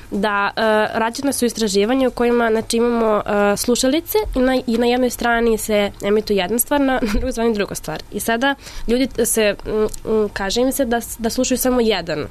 da uh, rađena su istraživanja u kojima, znači, imamo uh, slušalice i na, i na jednoj strani se emituje jedna stvar, na drugoj strani druga stvar. I sada ljudi se, um, kaže im se da, da slušaju samo jedan,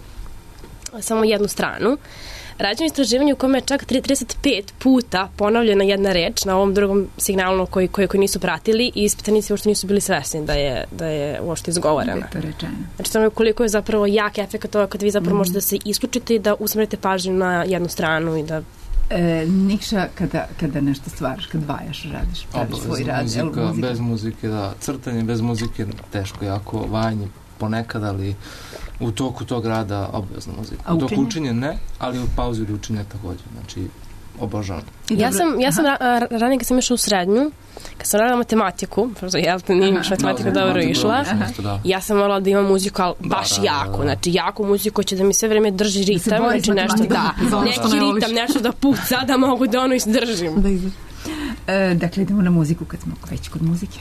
samo jednu stranu. Rađeno istraživanje u kome je čak trideset pet puta ponovljena jedna reč na ovom drugom signalu koji, koji, koji nisu pratili i ispitanici uopšte nisu bili svesni da je, da je uopšte izgovorena. Znači, samo koliko je zapravo jak efekt toga kad vi zapravo mm. možete da se isključite i da usmerite pažnju na jednu stranu i da... E, Nikša, kada, kada nešto stvaraš, kad vajaš, radiš, praviš svoj rad, muzika, muzika? Bez muzike, da. Crtanje bez muzike teško, jako, vajanje ponekad, ali u toku tog rada obavezno muzika. U toku učenja ne, ali u pauzi od učenja također. Znači, obožavam. Ja sam, ja sam ra, ranije kad sam išla u srednju, kad sam radila matematiku, prosto ja nije mi matematika dobro, dobro išla, dobro, ja sam morala da imam muziku, ali baš da, da, jako, da, da. Znači jako muziku će da mi sve vreme drži ritam, da znači nešto da, neki ne ritam, nešto da puca, da mogu da ono izdržim. Da, e, dakle, idemo na muziku kad smo već kod muzike.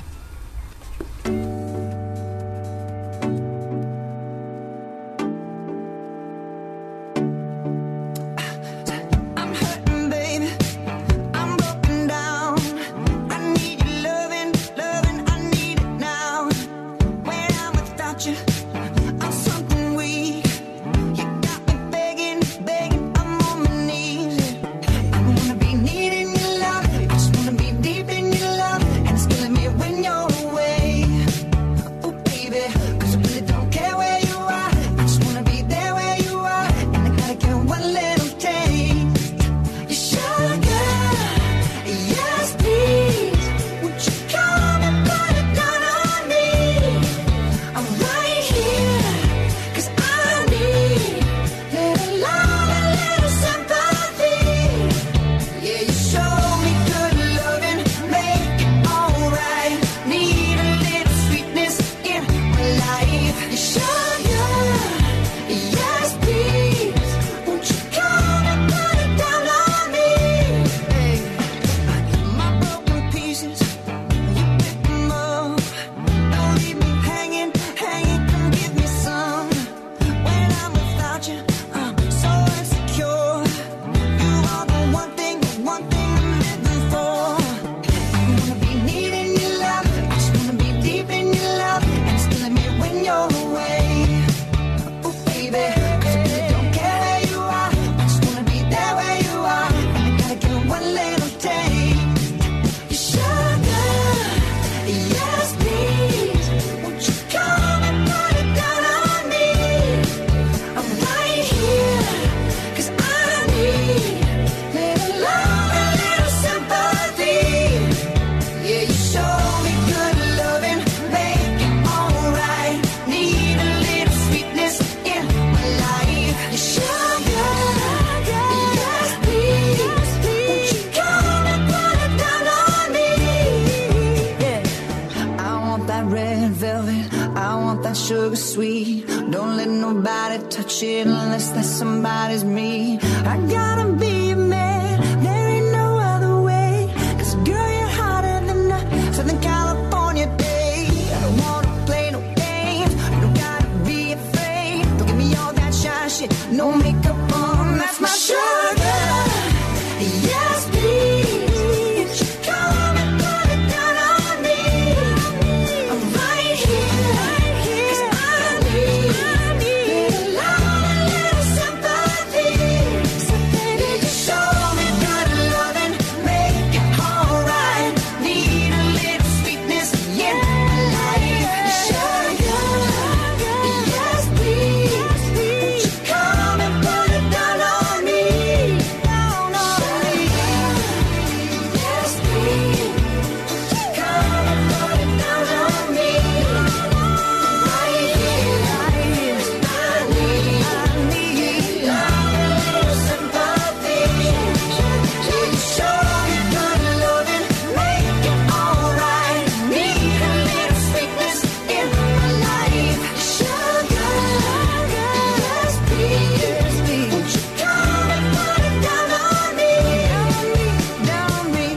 When you're won't let nobody touch it unless that somebody's me. I gotta be a man, there ain't no other way. Cause girl, you're hotter than a Southern California day. I don't wanna play no games, you don't gotta be afraid. Don't give me all that shy shit, no makeup on, that's my sugar. Yes, please, come and put it down on me. I'm right here, cause I need a little love, a little sympathy. So baby, just show me good loving, make it alright. Need a little sweetness in my life. Sugar, yes please, won't you come and put it down on me? Down on me. Yes please, come and put it down on me. Right here, right here, I need, I need love, a little sympathy. Just show me good loving, make it alright. Need a little sweetness in my life. Sugar, yes please, won't you come and put it down on me? Down on me,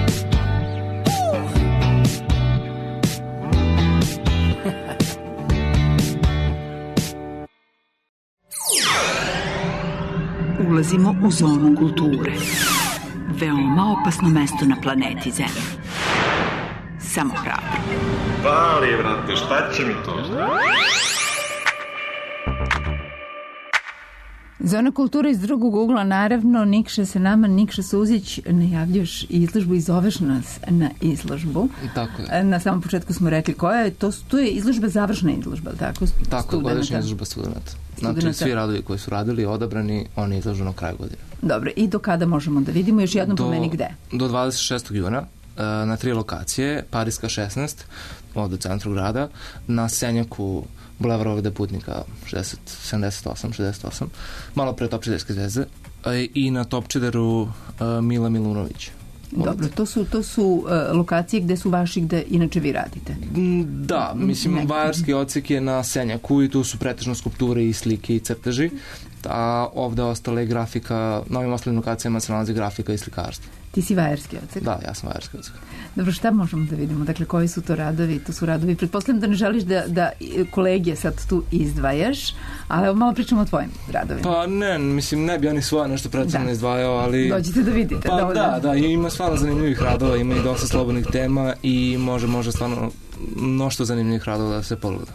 Ulazimo u zonu kulture. Veoma opasno mesto na planeti Zemlji. Samo hrabro. Pali, brate, šta će mi to? Zona kulture iz drugog ugla, naravno, Nikša sa nama, Nikša Suzić, najavljaš izložbu i zoveš nas na izložbu. Tako je. Na samom početku smo rekli koja je, to, to je izložba, završna izložba, tako? Tako, godišnja izložba studenta. Znači, svi radovi koji su radili, odabrani, oni izložu na kraju godine. Dobro, i do kada možemo da vidimo? Još jednom pomeni gde? Do dvadeset šestog juna na tri lokacije, Pariska šesnaest, ovde u centru grada, na Senjaku Bulevar ovde Putnika šezdeset, sedamdeset osam, šezdeset osam, malo pre Topčiderske zvezde, i na Topčideru Mila Milunović. Dobro, to su, to su uh, lokacije gde su vaši, gde inače vi radite. Da, mislim, Neki. Vajarski odsek je na Senjaku i tu su pretežno skulpture i slike i crteži, a ovde ostale grafika, na ovim ostalim lokacijama se nalazi grafika i slikarstvo. Ti si vajarski odsek? Da, ja sam vajarski odsek. Dobro, šta možemo da vidimo? Dakle, koji su to radovi? To su radovi, pretpostavljam da ne želiš da, da kolege sad tu izdvajaš, ali evo malo pričamo o tvojim radovima. Pa ne, mislim, ne bi oni svoje nešto predstavno izdvajao, ali... Dođite da vidite. Pa da, da, da, ima stvarno zanimljivih radova, ima i dosta slobodnih tema i može, može stvarno mnošto zanimljivih radova da se pogleda.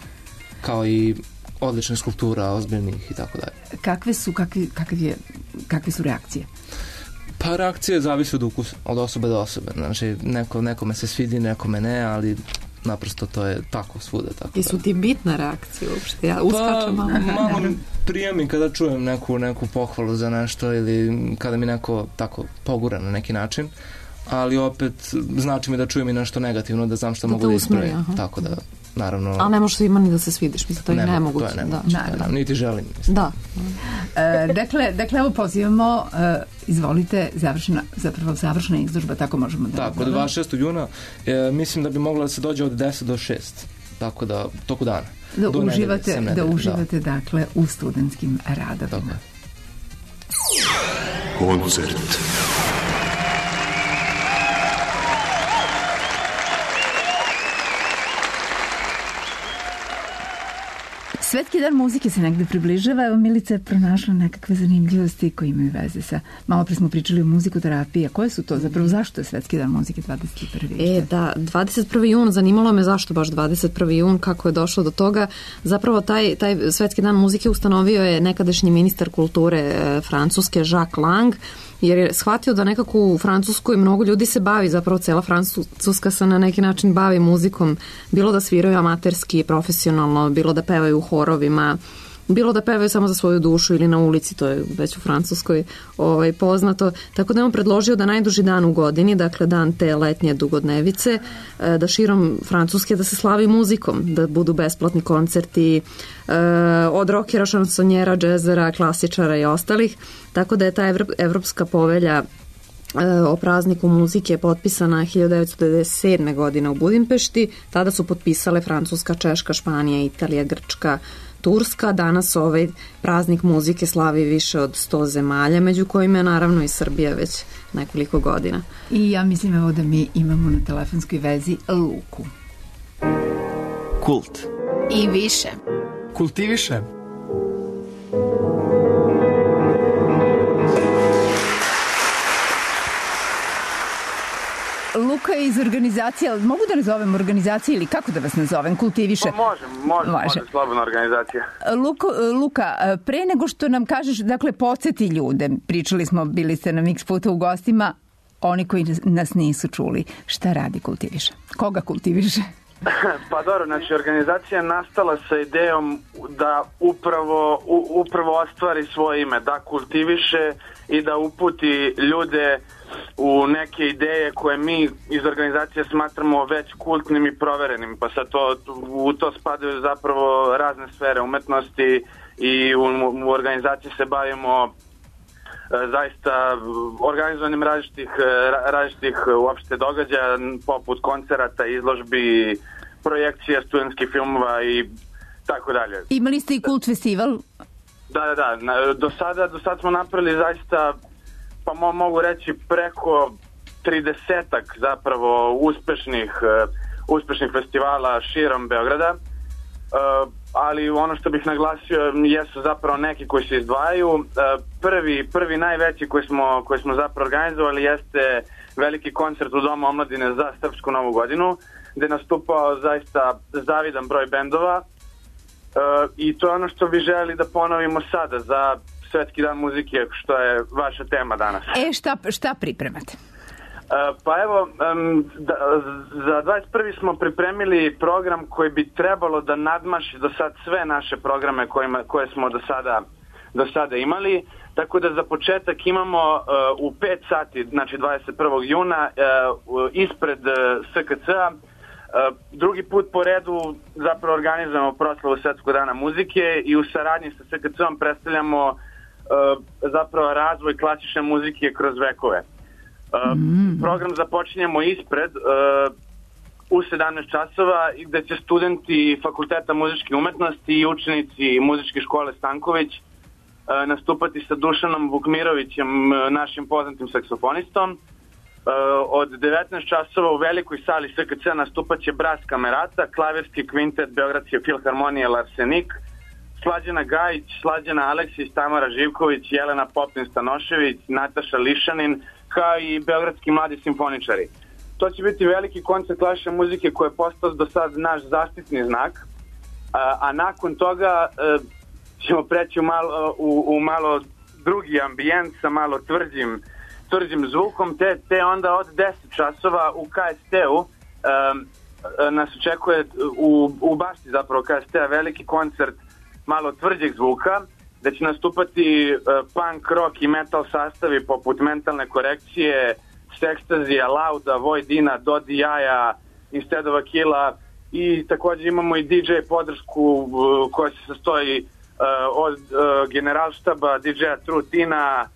Kao i odlične skulptura, ozbiljnih i tako dalje. Kakve su, kakve, kakve, je, kakve su reakcije? Pa reakcije zavisi od ukusa, od osobe do osobe. Znači, neko, nekome se svidi, nekome ne, ali naprosto to je tako svuda. Tako I su ti bitna reakcija uopšte? Ja uskačem malo. Pa, malo prijemim kada čujem neku, neku pohvalu za nešto ili kada mi neko tako pogura na neki način, ali opet znači mi da čujem i nešto negativno, da znam što da mogu da ispravim. Tako da, naravno... Ali ne možeš svima ni da se svidiš, mislim, to je nemoguće. To je nemoguće, da. Da, da. Niti želim. Mislim. Da. e, dakle, dakle, evo pozivamo, e, izvolite, završena, zapravo završena izložba, tako možemo da... Tako, od dvadeset šestog juna, e, mislim da bi mogla da se dođe od deset do šest, tako da, toku dana. Da do uživate, nedelje, da uživate, da. Dakle, u studentskim radovima. Koncert. Svetski dan muzike se negde približava. Evo, Milica je pronašla nekakve zanimljivosti koje imaju veze sa... Malo pre smo pričali o muzikoterapiji. A koje su to? Zapravo, zašto je Svetski dan muzike dvadeset prvi E, da, dvadeset prvi jun, zanimalo me zašto baš dvadeset prvi jun, kako je došlo do toga. Zapravo, taj, taj Svetski dan muzike ustanovio je nekadašnji ministar kulture e, Francuske, Jacques Lang, jer je shvatio da nekako u Francuskoj mnogo ljudi se bavi, zapravo cela Francuska se na neki način bavi muzikom, bilo da sviraju amaterski, profesionalno, bilo da pevaju u horovima, bilo da pevaju samo za svoju dušu ili na ulici, to je već u Francuskoj ovaj, poznato. Tako da je on predložio da najduži dan u godini, dakle dan te letnje dugodnevice, da širom Francuske da se slavi muzikom, da budu besplatni koncerti od rokera, šansonjera, džezera, klasičara i ostalih. Tako da je ta evropska povelja o prazniku muzike potpisana hiljadu devetsto devedeset sedme godine u Budimpešti. Tada su potpisale Francuska, Češka, Španija, Italija, Grčka, Turska. Danas ovaj praznik muzike slavi više od sto zemalja, među kojima je naravno i Srbija već nekoliko godina. I ja mislim evo da mi imamo na telefonskoj vezi Luku. Kult. I više. Kultiviše. Luka je iz organizacije, ali mogu da nazovem organizacije ili kako da vas nazovem, Kultiviše? Pa može, može, može, može slobodna organizacija. Luko, Luka, pre nego što nam kažeš, dakle, podsjeti ljude, pričali smo, bili ste nam x puta u gostima, oni koji nas nisu čuli, šta radi Kultiviše? Koga Kultiviše? Pa dobro, znači organizacija je nastala sa idejom da upravo, u, upravo ostvari svoje ime, da kultiviše i da uputi ljude u neke ideje koje mi iz organizacije smatramo već kultnim i proverenim, pa sad to, u to spadaju zapravo razne sfere umetnosti i u, u organizaciji se bavimo e, zaista organizovanjem različitih, različitih uopšte događaja poput koncerata, izložbi, projekcija studentskih filmova i tako dalje. Imali ste i Kult festival? Da, da, da. Do sada, do sada smo napravili zaista, pa mo- mogu reći preko tridesetak zapravo uspešnih, uh, uspešnih festivala širom Beograda, uh, ali ono što bih naglasio jesu zapravo neki koji se izdvajaju. Uh, prvi, prvi najveći koji smo, koji smo zapravo organizovali jeste veliki koncert u Domu omladine za Srpsku Novu godinu, gde je nastupao zaista zavidan broj bendova. Uh, i to je ono što bi želeli da ponovimo sada za Svetski dan muzike, što je vaša tema danas. E, šta, šta pripremate? Uh, pa evo, um, da, za dvadeset prvi smo pripremili program koji bi trebalo da nadmaši do sad sve naše programe kojima, koje smo do sada, do sada imali, tako da za početak imamo uh, u pet sati, znači dvadeset prvog juna, uh, ispred uh, S K C-a, Uh, drugi put po redu zapravo organizujemo proslavu Svetskog dana muzike i u saradnji sa S K C-om predstavljamo uh, zapravo razvoj klasične muzike kroz vekove. Uh, mm. Program započinjemo ispred uh, u sedamnaest časova gde će studenti Fakulteta muzičke umetnosti i učenici muzičke škole Stanković uh, nastupati sa Dušanom Vukmirovićem, uh, našim poznatim saksofonistom. Uh, od devetnaest časova u velikoj sali S K C nastupat će Bras Kamerata, klavirski kvintet Beogradske filharmonije Larsenik, Slađana Gajić, Slađana Aleksić, Tamara Živković, Jelena Popin-Stanošević, Nataša Lišanin, kao i Beogradski mladi simfoničari. To će biti veliki koncert klasične muzike koji je postao do sad naš zaštitni znak, a, a nakon toga a, ćemo preći u malo, u, u malo drugi ambijent sa malo tvrđim tvrđim zvukom, te, te onda od deset časova u K S T-u um, nas očekuje u, u bašti zapravo K S T-a veliki koncert malo tvrđeg zvuka, da će nastupati uh, punk, rock i metal sastavi poput Mentalne korekcije, Sekstazija, Lauda, Vojdina, Dodi Jaja, Instead of a Killa i također imamo i D J podršku uh, koja se sastoji uh, od uh, generalštaba, D J-a Trutina,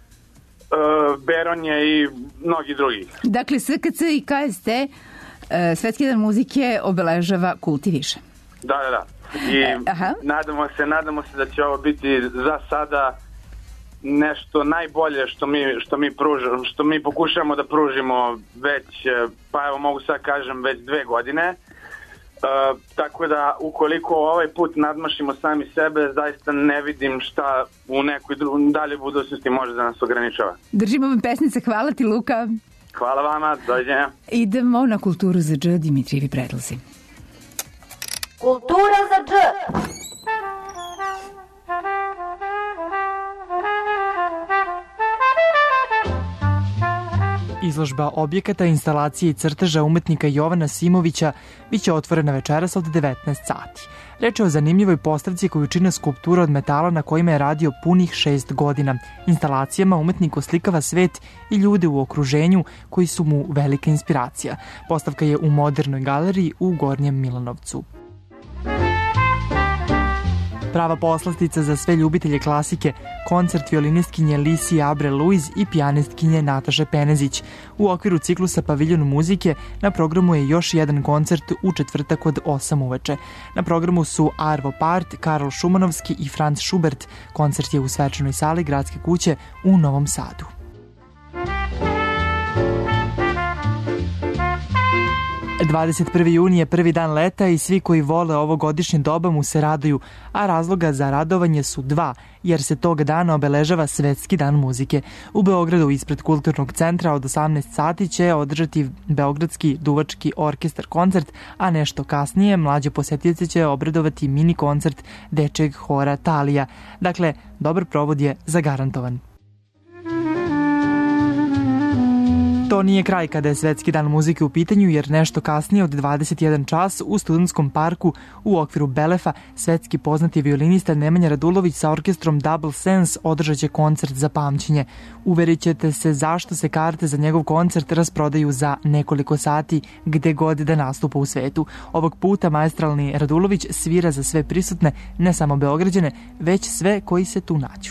Uh, Beronje i mnogi drugi. Dakle, S K C i K S T uh, Svetski dan muzike obeležava Kultiviše. Da, da, da. I e, nadamo se, nadamo se da će ovo biti za sada nešto najbolje što mi, što mi, pružamo, što mi pokušamo da pružimo već, pa evo mogu sad kažem, već dve godine. Uh, tako da ukoliko ovaj put nadmašimo sami sebe, zaista ne vidim šta u nekoj dru- dalje budućnosti može da nas ograničava. Držimo vam pesnice, hvala ti Luka. Hvala vama, dođenja. Idemo na Kulturu za dž, Dimitrijevi predlozi. Kultura za dž. Izložba objekata, instalacije i crteža umetnika Jovana Simovića biće otvorena večeras od devetnaest sati. Reč je o zanimljivoj postavci koju čine skulptura od metala na kojima je radio punih šest godina. Instalacijama umetnik oslikava svet i ljude u okruženju koji su mu velika inspiracija. Postavka je u Modernoj galeriji u Gornjem Milanovcu. prava poslastica za sve ljubitelje klasike, koncert violinistkinje Lisi Abre Luiz i pijanistkinje Nataše Penezić. U okviru ciklusa Paviljon muzike na programu je još jedan koncert u četvrtak od osam uveče. Na programu su Arvo Part, Karol Šumanovski i Franz Schubert. Koncert je u svečanoj sali Gradske kuće u Novom Sadu. dvadeset prvi juni je prvi dan leta i svi koji vole ovo godišnje doba mu se raduju, a razloga za radovanje su dva, jer se tog dana obeležava Svetski dan muzike. U Beogradu ispred Kulturnog centra od osamnaest sati će održati Beogradski duvački orkestar koncert, a nešto kasnije mlađe posetioce će obradovati mini koncert dečeg hora Talija. Dakle, dobar provod je zagarantovan. To nije kraj kada je Svetski dan muzike u pitanju, jer nešto kasnije od dvadeset jedan čas u Studentskom parku u okviru Belefa svetski poznati violinista Nemanja Radulović sa orkestrom Double Sense održat će koncert za pamćenje. Uverit ćete se zašto se karte za njegov koncert rasprodaju za nekoliko sati gde god da nastupa u svetu. Ovog puta maestralni Radulović svira za sve prisutne, ne samo Beograđane, već sve koji se tu nađu.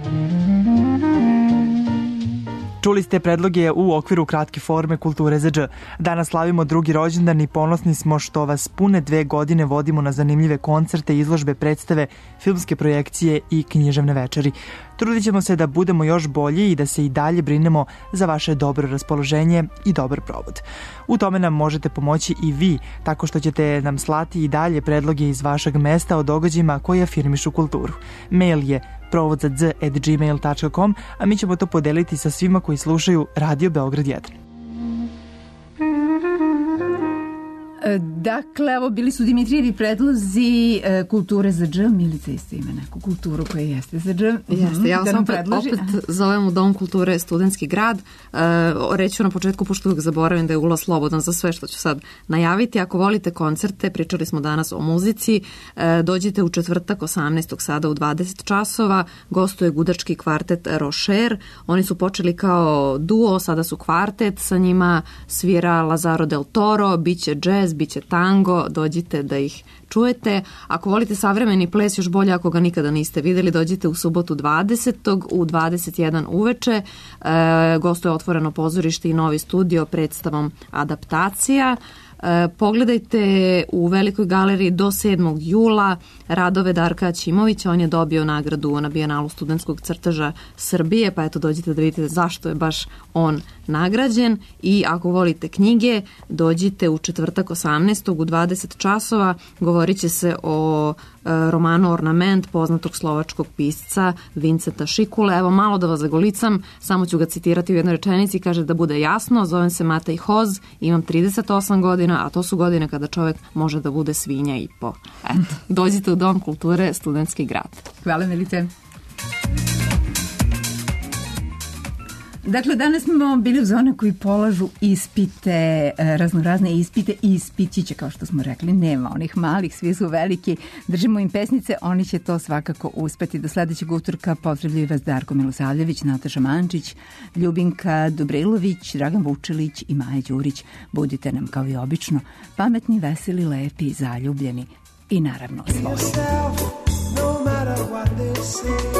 Čuli ste predloge u okviru kratke forme Kulture za dž. Danas slavimo drugi rođendan i ponosni smo što vas pune dve godine vodimo na zanimljive koncerte, izložbe, predstave, filmske projekcije i književne večeri. Trudit ćemo se da budemo još bolji i da se i dalje brinemo za vaše dobro raspoloženje i dobar provod. U tome nam možete pomoći i vi, tako što ćete nam slati i dalje predloge iz vašeg mesta o događajima koji afirmišu kulturu. Mail je provod za dž at gmail dot com, a mi ćemo to podeliti sa svima koji slušaju Radio Beograd jedan. Dakle, ovo bili su Dimitrijevi predlozi e, Kulture za dž. Milica isto ima neku kulturu koja jeste za dž. Jeste, ja da sam opet, opet zovem u Dom kulture Studentski grad. E, reću na početku, pošto uvijek zaboravim da je ulaz slobodan za sve što ću sad najaviti. Ako volite koncerte, pričali smo danas o muzici, e, dođite u četvrtak osamnaestog sada u dvadeset časova. Gostuje gudački kvartet Rocher. Oni su počeli kao duo, sada su kvartet. Sa njima svira Lazaro del Toro, biće džez, biće tango, dođite da ih čujete. Ako volite savremeni ples, još bolje ako ga nikada niste videli, dođite u subotu dvadesetog u dvadeset jedan uveče. E, gostuje otvoreno pozorište i novi studio predstavom Adaptacija. E, pogledajte u Velikoj galeriji do sedmog jula radove Darka Ćimovića. On je dobio nagradu na Bijenalu studentskog crteža Srbije, pa eto dođite da vidite zašto je baš on nagrađen. I ako volite knjige, dođite u četvrtak osamnaestog u dvadeset časova. Govorit će se o e, romanu Ornament poznatog slovačkog pisca Vinceta Šikule. Evo malo da vas zagolicam, samo ću ga citirati u jednoj rečenici. Kaže da bude jasno, zovem se Matej Hoz, imam trideset osam godina, a to su godine kada čovjek može da bude svinja i po. Eto, dođite u Dom kulture Studentski grad. Hvala, Milice. Dakle, danas smo bili u zone koji polažu ispite, raznorazne ispite i ispitiće, kao što smo rekli, nema onih malih, svi su veliki, držimo im pesnice, oni će to svakako uspeti. Do sledećeg utorka pozdravljaju vas Darko Milosavljević, Nataša Mančić, Ljubinka Dubrilović, Dragan Vučilić i Maja Đurić. Budite nam kao i obično pametni, veseli, lepi, zaljubljeni i naravno slobodni.